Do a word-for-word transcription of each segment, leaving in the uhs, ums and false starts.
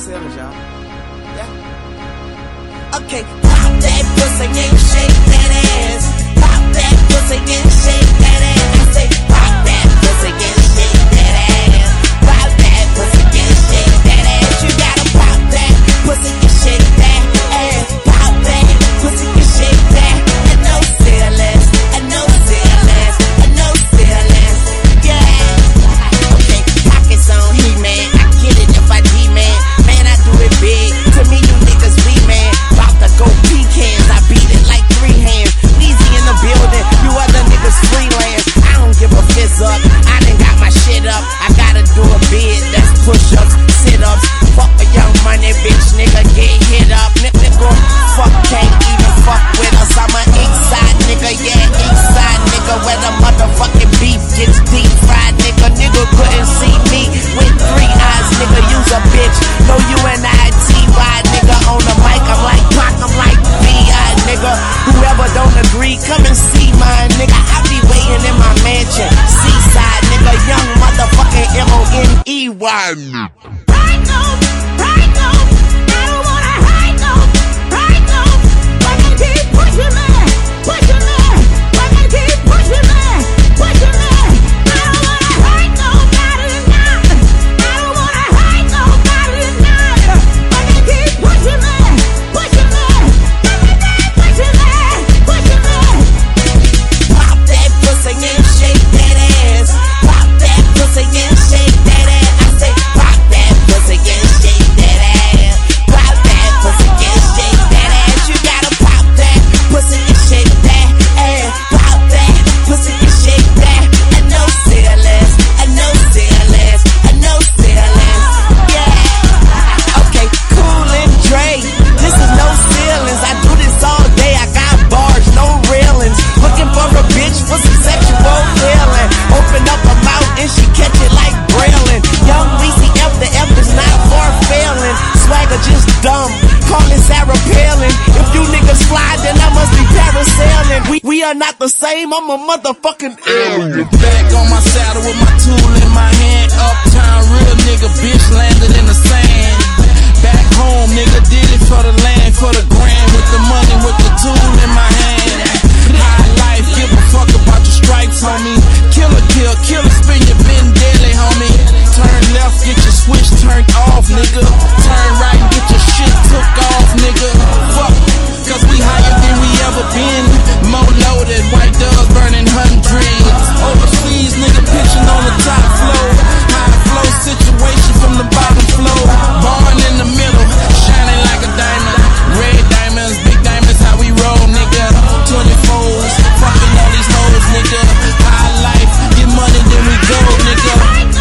ceilings, y'all. Yeah. Okay, pop that pussy and shake that ass. Pop that pussy and shake that ass. I say pop that pussy and shake that ass. Pop that pussy and shake that ass. You gotta pop that pussy and shake that ass. Pop that pussy and shake that. I know ceilings, I know ceilings, I know ceilings. Yeah. Okay, pockets on He-Man. I get it if I D-Man. Man, I do it big. To me, you niggas be man. About to go pecans. I beat it like three hands. Easy in the building. You other niggas freelance. I don't give a fizz up. I done got my shit up. I gotta do a bid. That's push-ups, sit-ups. Fuck a young money, bitch. Nigga get hit up. Nigga, fuck can't even fuck with us. I'm a east side nigga. Yeah, east side nigga. Where the motherfucking beef gets deep fried, nigga. Nigga couldn't see me with three eyes, nigga. Use a bitch. No U N I T Y, nigga. On the mic, I'm like Pac, I'm like B I, nigga. Whoever don't agree, come and see mine, nigga. I be waiting in my mansion, seaside, nigga. Young motherfucking M O N E Y. Right now, right now, I don't wanna hide no, right now. Why gotta keep pushing me, pushing me? Why gotta keep pushing me, pushing me? I don't wanna hide nobody tonight. I don't wanna hide nobody tonight. Why gotta keep pushing me, pushing me? Pushing me, pushing me. Pop that pussy and shake that ass. Pop that pussy and shake that ass. I say pop that pussy and shake that ass. Pop that pussy and shake that ass. You gotta pop that pussy and shake that ass. Pop that pussy and shake that. I know ceilings, I know ceilings, I know ceilings. Yeah. Okay, Cool and Dre. This is no ceilings. I do this all day. I got bars, no railings. Looking for a bitch for some sexual healing. Open up her mouth and she catch it like brailing. Young Weezy F, the F is not for failing. Swagger just dumb, calling Sarah Palin. If you niggas fly, then I must be parasailing. We, we are not the same, I'm a motherfucking alien. Back on my saddle with my tool in my hand. Uptown real nigga, bitch landed in the sand. Back home, nigga, did it for the land, for the grand, with the money, with the tool in my hand. High life, give a fuck about your stripes, homie. Killer, kill, killer, spin your bin daily, homie. Turn left, get your switch turned off, nigga. Turn right, get your shit took off, nigga. Fuck, cause we higher than we ever been. More loaded, white doves burning hundreds. Overseas, nigga, pitching on the top floor. High flow situation from the bottom floor. Born in the middle, shining like a diamond. Red diamonds, big diamonds, how we roll, nigga. twenty-fours, fucking all these hoes, nigga. High life, get money, then we go, nigga.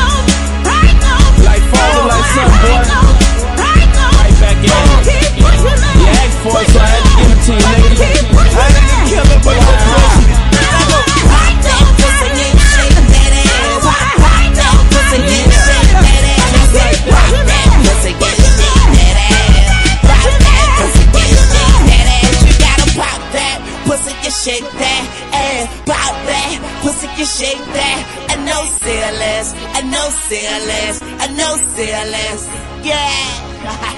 Like father, like son, boy. Right back in it. You asked for it, so I had to give it to you, nigga. I didn't kill it, but I'm pussy. Pop that pussy and shake that ass. Pop that pussy and shake that ass. I say pop that pussy and shake that ass. Pop that pussy and shake that ass. You gotta pop that pussy and shake that ass. Pop that pussy and shake that. I know ceilings, I know ceilings, I know ceilings. Yeah.